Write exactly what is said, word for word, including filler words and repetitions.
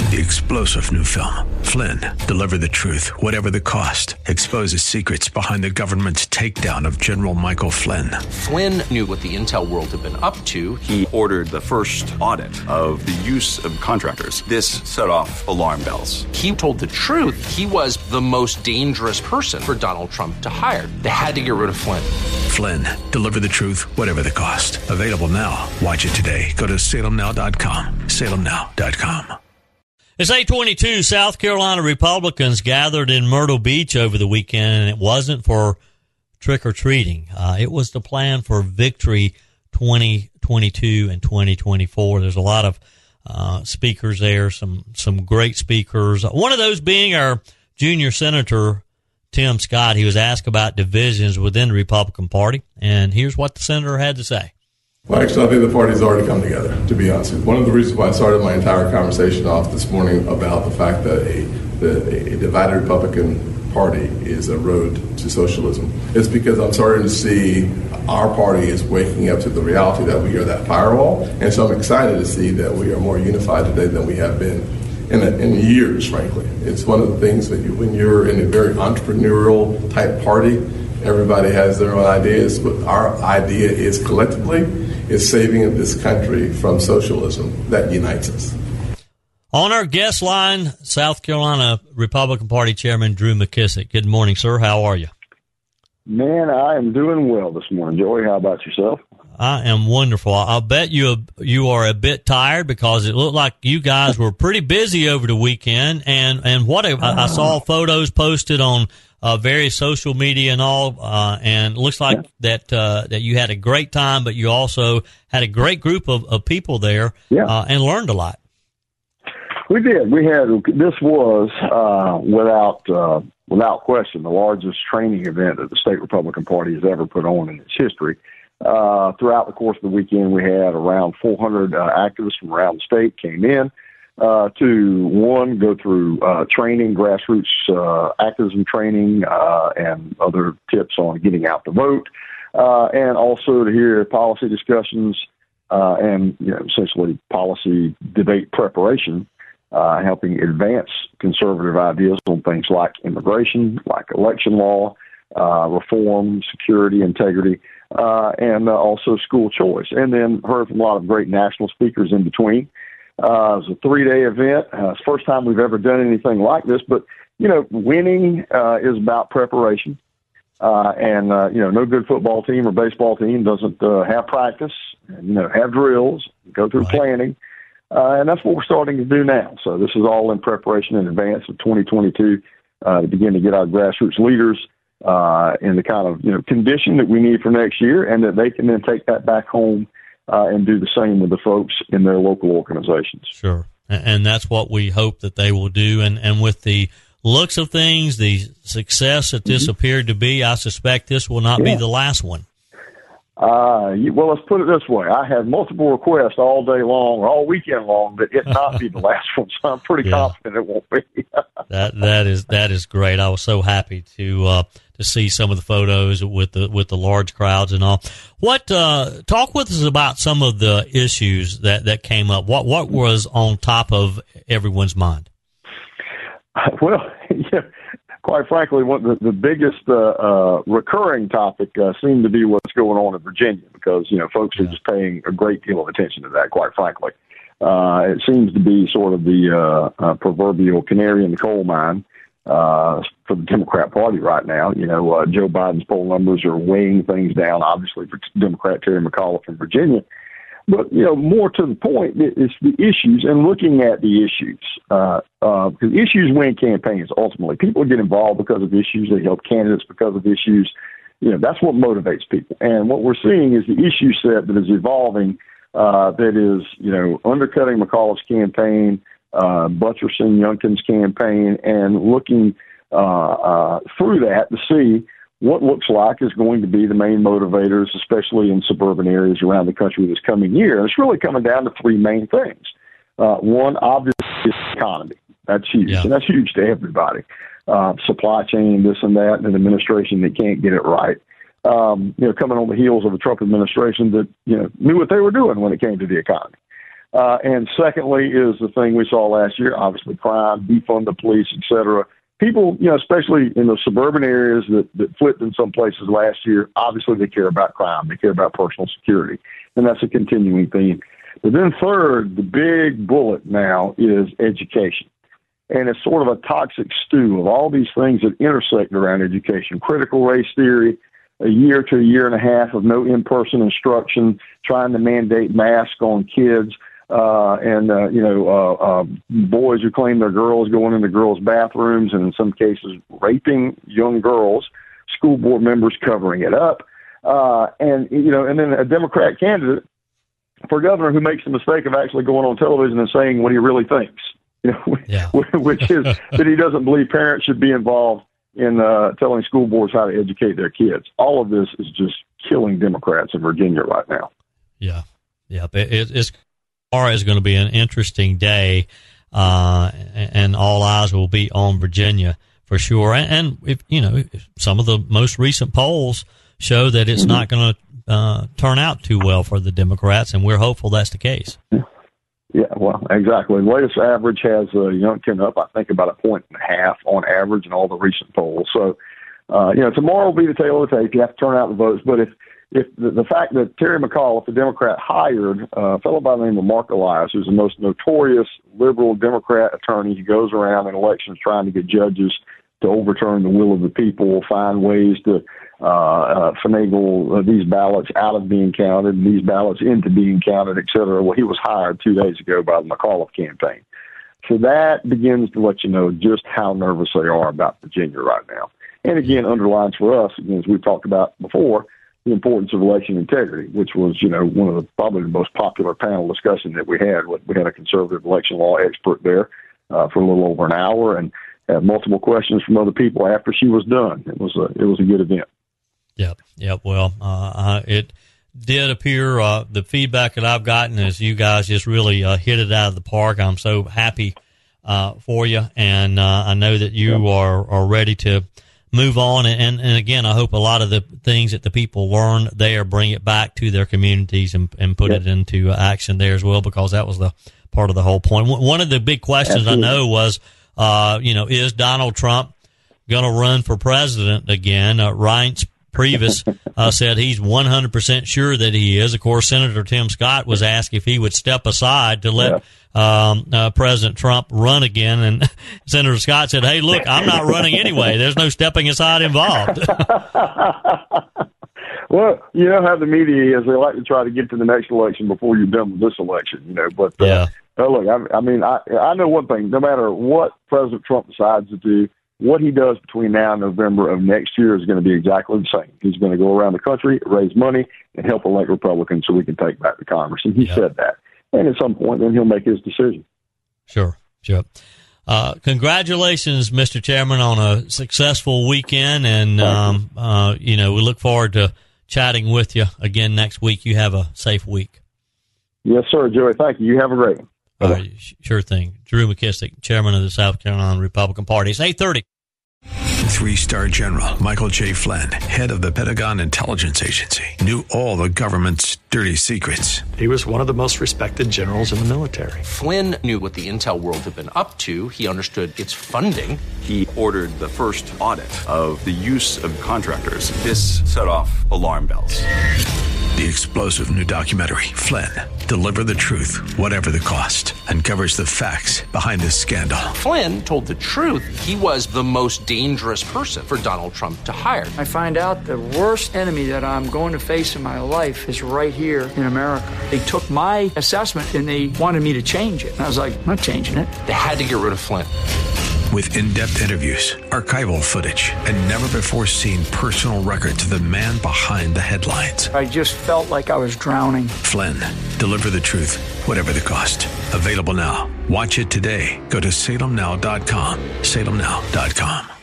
the explosive new film, Flynn, Deliver the Truth, Whatever the Cost, exposes secrets behind the government's takedown of General Michael Flynn. Flynn knew what the intel world had been up to. He ordered the first audit of the use of contractors. This set off alarm bells. He told the truth. He was the most dangerous person for Donald Trump to hire. They had to get rid of Flynn. Flynn, Deliver the Truth, Whatever the Cost. Available now. Watch it today. Go to salem now dot com. salem now dot com. It's eight twenty-two. South Carolina Republicans gathered in Myrtle Beach over the weekend, and it wasn't for trick-or-treating. Uh, it was the plan for Victory twenty twenty-two and twenty twenty-four. There's a lot of uh, speakers there, some some great speakers. One of those being our junior senator, Tim Scott. He was asked about divisions within the Republican Party, and here's what the senator had to say. Well, actually, I think the party's already come together, to be honest with you. One of the reasons why I started my entire conversation off this morning about the fact that a, the, a divided Republican Party is a road to socialism is because I'm starting to see our party is waking up to the reality that we are that firewall. And so I'm excited to see that we are more unified today than we have been in, a, in years, frankly. It's one of the things that you, when you're in a very entrepreneurial type party, everybody has their own ideas, but our idea is collectively is saving this country from socialism that unites us. On our guest line, South Carolina Republican Party Chairman Drew McKissick. Good morning, sir. How are you? Man, I am doing well this morning. Joey, how about yourself? I am wonderful. I'll bet you you are a bit tired because it looked like you guys were pretty busy over the weekend. And, and what a, I saw photos posted on Uh, various social media and all, uh, and it looks like yeah. that uh, that you had a great time, but you also had a great group of, of people there yeah. uh, and learned a lot. We did. We had this was uh, without uh, without question the largest training event that the state Republican Party has ever put on in its history. Uh, throughout the course of the weekend, we had around four hundred uh, activists from around the state came in. Uh, to one, go through uh, training, grassroots uh, activism training, uh, and other tips on getting out to vote, uh, and also to hear policy discussions uh, and you know, essentially policy debate preparation, uh, helping advance conservative ideas on things like immigration, like election law, uh, reform, security, integrity, uh, and uh, also school choice. And then heard from a lot of great national speakers in between. Uh, it was a three-day event. Uh, it's the first time we've ever done anything like this. But, you know, winning uh, is about preparation. Uh, and, uh, you know, no good football team or baseball team doesn't uh, have practice, and, you know, have drills, go through right. planning. Uh, and that's what we're starting to do now. So this is all in preparation in advance of twenty twenty-two uh, to begin to get our grassroots leaders uh, in the kind of, you know, condition that we need for next year, and that they can then take that back home Uh, and do the same with the folks in their local organizations. Sure. And that's what we hope that they will do. And, and with the looks of things, the success that this mm-hmm. appeared to be, I suspect this will not yeah. be the last one. Uh, well, let's put it this way. I had multiple requests all day long, or all weekend long, that it not be the last one. So I'm pretty yeah. confident it won't be. that that is that is great. I was so happy to uh, to see some of the photos with the with the large crowds and all. What uh, talk with us about some of the issues that, that came up. What what was on top of everyone's mind? Well, yeah. Quite frankly, one the, the biggest uh, uh, recurring topic uh, seemed to be what's going on in Virginia, because you know folks yeah. are just paying a great deal of attention to that. Quite frankly, uh, it seems to be sort of the uh, uh, proverbial canary in the coal mine uh, for the Democrat Party right now. You know, uh, Joe Biden's poll numbers are weighing things down, obviously, for Democrat Terry McAuliffe in Virginia. But, you know, more to the point, it's the issues and looking at the issues. Uh, uh, because issues win campaigns, ultimately. People get involved because of issues. They help candidates because of issues. You know, that's what motivates people. And what we're seeing is the issue set that is evolving uh, that is, you know, undercutting McAuliffe's campaign, uh, buttressing Youngkin's campaign, and looking uh, uh, through that to see what looks like is going to be the main motivators, especially in suburban areas around the country this coming year. And it's really coming down to three main things. Uh, one, obviously, is the economy. That's huge. Yeah. And that's huge to everybody. Uh, supply chain, this and that, and an administration that can't get it right. Um, you know, coming on the heels of a Trump administration that, you know, knew what they were doing when it came to the economy. Uh, and secondly is the thing we saw last year, obviously crime, defund the police, et cetera. People, you know, especially in the suburban areas that, that flipped in some places last year, obviously they care about crime. They care about personal security. And that's a continuing theme. But then third, the big bullet now is education. And it's sort of a toxic stew of all these things that intersect around education. Critical race theory, a year to a year and a half of no in-person instruction, trying to mandate masks on kids. Uh, and, uh, you know, uh, uh, boys who claim they're girls going into girls' bathrooms and in some cases raping young girls, school board members covering it up. Uh, and, you know, and then a Democrat candidate for governor who makes the mistake of actually going on television and saying what he really thinks, you know, yeah. which is that he doesn't believe parents should be involved in uh, telling school boards how to educate their kids. All of this is just killing Democrats in Virginia right now. Yeah. Yeah. It, it's, Tomorrow is going to be an interesting day, uh, and all eyes will be on Virginia for sure. And, and if, you know, some of the most recent polls show that it's mm-hmm. not going to uh, turn out too well for the Democrats, and we're hopeful that's the case. Yeah, well, exactly. The latest average has uh, Youngkin up, I think, about a point and a half on average in all the recent polls. So, uh, you know, tomorrow will be the tale of the tape. You have to turn out the votes, but if If the, the fact that Terry McAuliffe, the Democrat, hired uh, a fellow by the name of Mark Elias, who's the most notorious liberal Democrat attorney who goes around in elections trying to get judges to overturn the will of the people, find ways to uh, uh, finagle uh, these ballots out of being counted, these ballots into being counted, et cetera. Well, he was hired two days ago by the McAuliffe campaign. So that begins to let you know just how nervous they are about Virginia right now. And again, underlines for us, again, as we've talked about before, the importance of election integrity, which was, you know, one of the probably the most popular panel discussion that we had. We had a conservative election law expert there uh, for a little over an hour, and had multiple questions from other people after she was done. It was a it was a good event. Yep, yep. Well, uh, it did appear uh, the feedback that I've gotten is you guys just really uh, hit it out of the park. I'm so happy uh, for you, and uh, I know that you yep. are are ready to move on. And, and again, I hope a lot of the things that the people learn there bring it back to their communities and, and put yep. it into action there as well, because that was the part of the whole point. One of the big questions Absolutely. I know was, uh, you know, is Donald Trump going to run for president again? Uh, Reince Priebus uh, said he's one hundred percent sure that he is. Of course, Senator Tim Scott was asked if he would step aside to let yeah. um, uh, President Trump run again. And Senator Scott said, hey, look, I'm not running anyway. There's no stepping aside involved. Well, you know how the media is. They like to try to get to the next election before you're done with this election, you know. But, uh, yeah. uh, look, I, I mean, I, I know one thing. No matter what President Trump decides to do, what he does between now and November of next year is going to be exactly the same. He's going to go around the country, raise money, and help elect Republicans so we can take back the Congress. And he yep. said that. And at some point, then he'll make his decision. Sure, sure. Uh, congratulations, Mister Chairman, on a successful weekend. And, um, uh, you know, we look forward to chatting with you again next week. You have a safe week. Yes, sir, Joey. Thank you. You have a great one. Uh, sure thing. Drew McKissick, chairman of the South Carolina Republican Party. It's eight thirty. Three-star General Michael J. Flynn, head of the Pentagon Intelligence Agency, knew all the government's dirty secrets. He was one of the most respected generals in the military. Flynn knew what the intel world had been up to. He understood its funding. He ordered the first audit of the use of contractors. This set off alarm bells. The explosive new documentary, Flynn, Deliver the Truth, Whatever the Cost, uncovers the facts behind this scandal. Flynn told the truth. He was the most dangerous person for Donald Trump to hire. I find out the worst enemy that I'm going to face in my life is right here in America. They took my assessment and they wanted me to change it. And I was like, I'm not changing it. They had to get rid of Flynn. With in-depth interviews, archival footage, and never-before-seen personal records of the man behind the headlines. I just felt like I was drowning. Flynn, Deliver the Truth, Whatever the Cost. Available now. Watch it today. Go to salem now dot com. salem now dot com.